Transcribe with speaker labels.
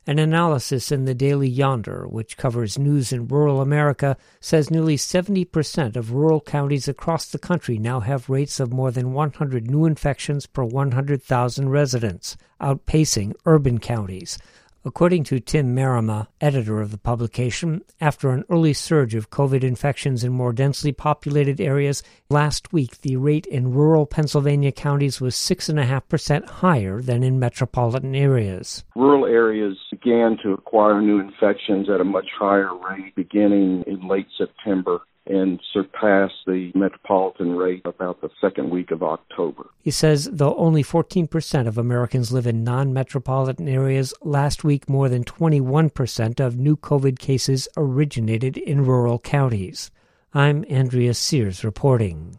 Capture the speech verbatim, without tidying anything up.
Speaker 1: An analysis in the Daily Yonder, which covers news in rural America, says nearly seventy percent of rural counties across the country now have rates of more than one hundred new infections per one hundred thousand residents, outpacing urban counties. According to Tim Marima, editor of the publication, after an early surge of COVID infections in more densely populated areas, last week the rate in rural Pennsylvania counties was six point five percent higher than in metropolitan areas.
Speaker 2: Rural areas began to acquire new infections at a much higher rate beginning in late September and surpassed the metropolitan rate about the second week of October.
Speaker 1: He says though only fourteen percent of Americans live in non-metropolitan areas, last week more than twenty-one percent of new COVID cases originated in rural counties. I'm Andrea Sears reporting.